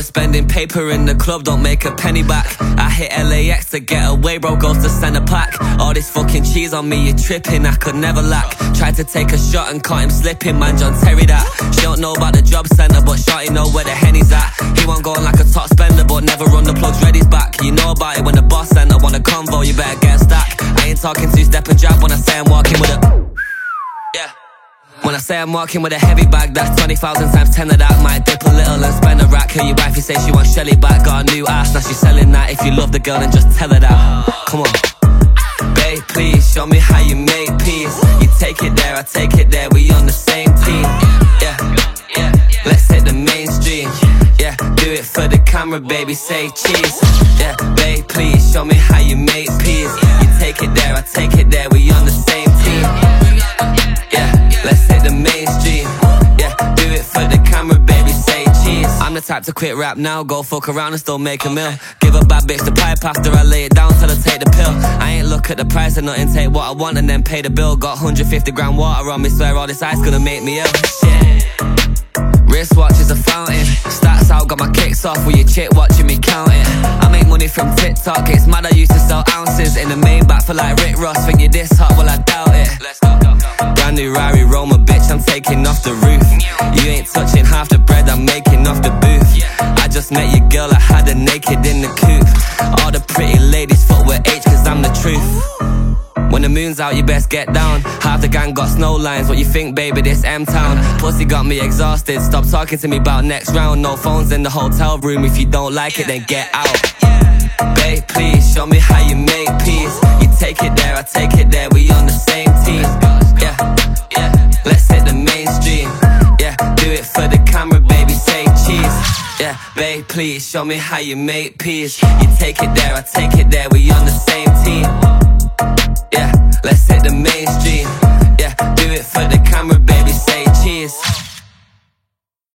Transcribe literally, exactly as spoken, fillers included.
the spending paper in the club, don't make a penny back. I hit L A X to get away, bro, goes to center pack. All this fucking cheese on me, you're tripping, I could never lack. Tried to take a shot and caught him slipping, man, John Terry that. She don't know about the job centre, but shorty know where the Henny's at. He won't go on like a top spender, but never run the plugs, ready's back. You know about it when the boss sent, I want a convo, you better get stack. I ain't talking two-step and jab when I say I'm walking with a... Yeah. When I say I'm walking with a heavy bag, that's twenty thousand times ten of that. Might dip a little and spend a rack. Hear your wifey say she wants Shelly back. Got a new ass, now she's selling that. If you love the girl, then just tell her that. Come on. Babe, please, show me how you make peace. You take it there, I take it there, we on the same team. Yeah, yeah, let's hit the mainstream. Yeah, do it for the camera, baby, say cheese. Yeah, babe, please, show me how you make peace. You take it there, I take it there, we on the same team. Yeah, let's hit the mainstream. Yeah, do it for the camera, baby, say cheese. I'm the type to quit rap now, go fuck around and still make a meal. Give a bad bitch the pipe after I lay it down, tell her take the pill. I ain't look at the price of nothing, take what I want and then pay the bill. Got one hundred fifty grand water on me, swear all this ice gonna make me ill. Shit. Wristwatch is a fountain, stats out, got my kicks off with your chick watching me counting. I make money from TikTok, it's mad I used to sell ounces in the main back for like Rick Ross. Think you this hot, well I doubt it. Let's go, go, go. Brand new Rari Roma, bitch, I'm taking off the roof. You ain't touching half the bread I'm making off the booth. I just met your girl, I had her naked in the coupe. All the pretty ladies footwear H cause I'm the truth. When the moon's out, you best get down. Half the gang got snow lines. What you think, baby, this M-Town? Pussy got me exhausted. Stop talking to me about next round. No phones in the hotel room. If you don't like it, then get out. Babe, please, show me how you make peace. You take it there, I take it there. We on the same team. Yeah, yeah, let's hit the mainstream. Yeah, do it for the camera, baby, say cheese. Yeah, babe, please, show me how you make peace. You take it there, I take it there. We on the same team.